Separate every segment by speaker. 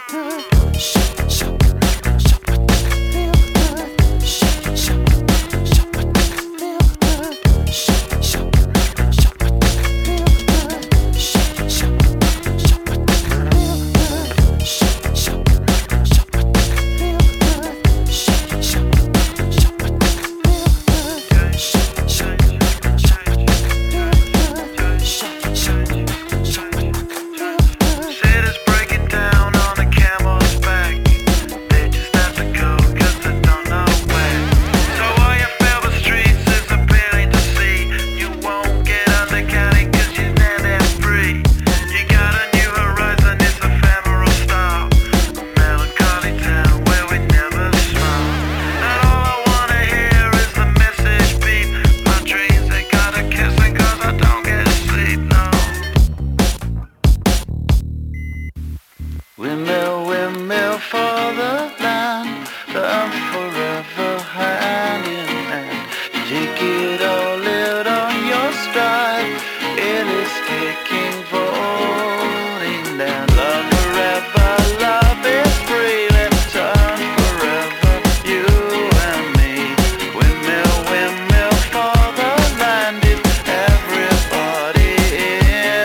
Speaker 1: Windmill, windmill for the land, I'm forever hand in hand. Take it all out on your stride, it is taking falling down. Love forever, love is free, let's turn forever, you and me. Windmill, windmill for the land, is everybody in?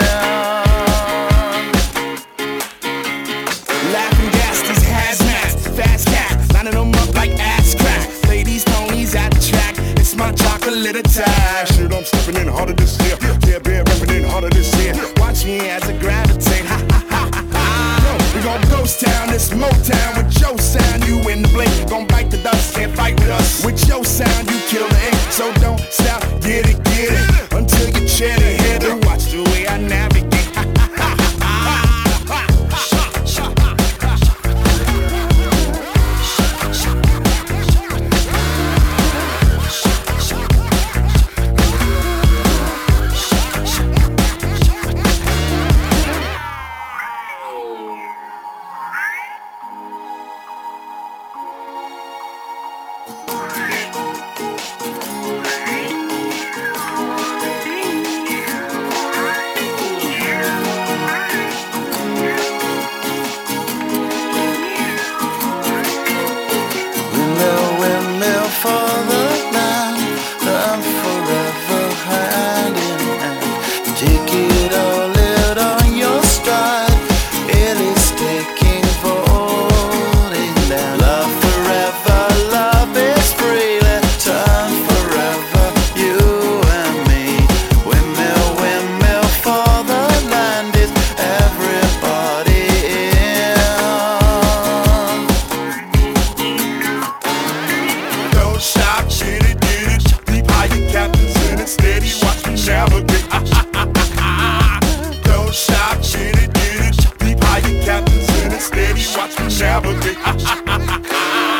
Speaker 2: Laughing gas, these hazmats, fast cat, lining them up like ass crack. Ladies, ponies at the track, it's my chocolate attack. Shit, I'm stepping in harder this year. Yeah, bear repping in harder this year. Watch me as I gravitate. Ha ha ha ha ha. We gon' ghost town, this Motown with your sound. You in the blink, gon' bite the dust, can't fight with us. With your sound, you kill the ink, so don't stop, get it until you chat ahead and watch the way I navigate.
Speaker 1: For the land, I'm forever hand in hand. Take it all out on your stride, it is taking falling down. Love forever, love is free, let's turn forever, you and me. Windmill, windmill for the land, is everybody in?
Speaker 2: Don't stop, get it, deep higher captains in it, steady, watch me navigate. Don't stop, get it, deep higher captains in it, steady, watch me navigate.